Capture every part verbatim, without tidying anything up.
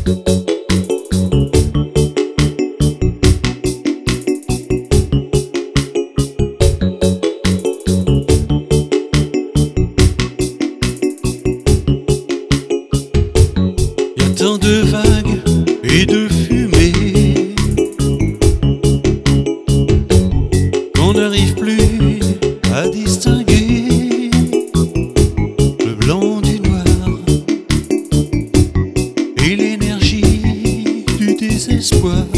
Tant de vagues et de fumée qu'on n'arrive plus à distinguer le blanc du noir et l'énergie du désespoir.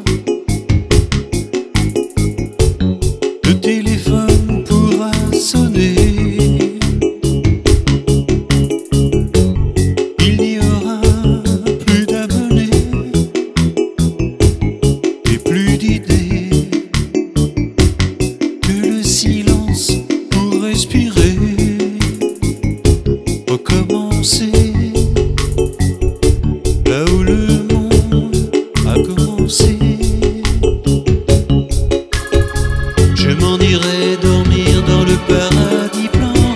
Le téléphone pourra sonner, recommencer là où le monde a commencé. Je m'en irai dormir dans le paradis blanc,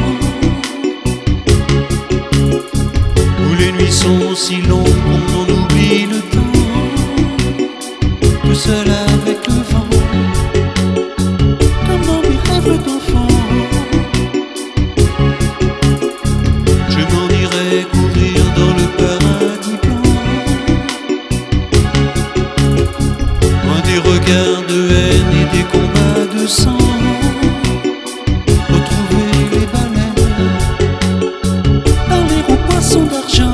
où les nuits sont si longues qu'on en oublie le temps, tout seul avec le vent, comme dans mes rêves d'enfant. Courir dans le paradis blanc, loin des regards de haine et des combats de sang. Retrouver les baleines, parler aux poissons d'argent,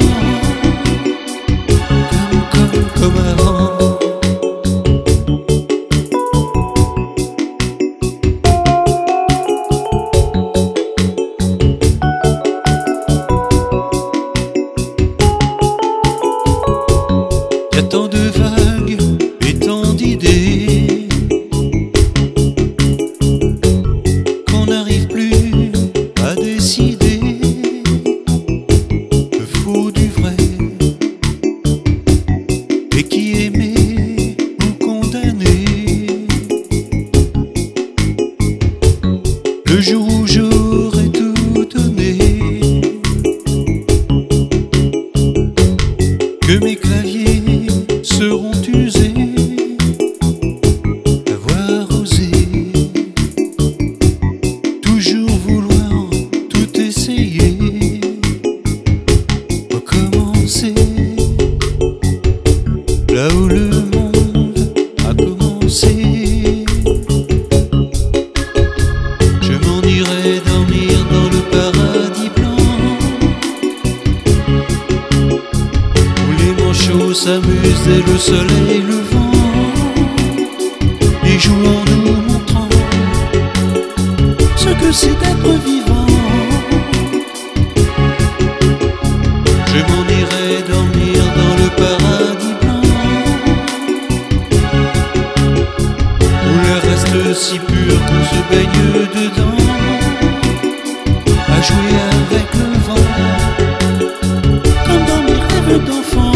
comme, comme, comme avant. Y a tant de vagues et tant d'idées qu'on n'arrive plus à décider le faux du vrai, et qui aimer ou condamner. Le jour où j'aurai tout donné, que mes claviers seront usés d'avoir osé toujours vouloir tout essayer, recommencer là où le monde a commencé. Je m'en irai dormir dans le paradis blanc, s'amuse dès le soleil levant et joue en nous montrant ce que c'est d'être vivant. Je m'en irai dormir dans le paradis blanc, où l'air reste si pur qu'on se baigne dedans, à jouer avec le vent, comme dans mes rêves d'enfant.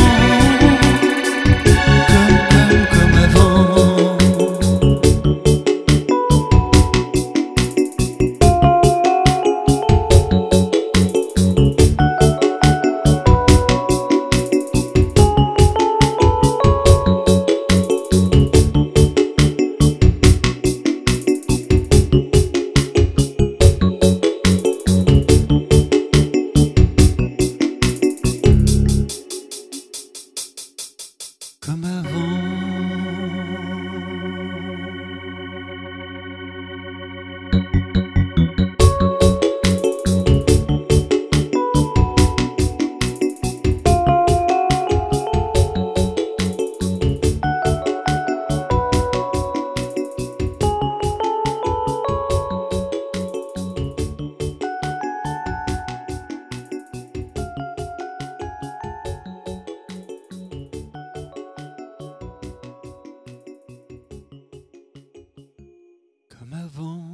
Comme avant. Comme avant.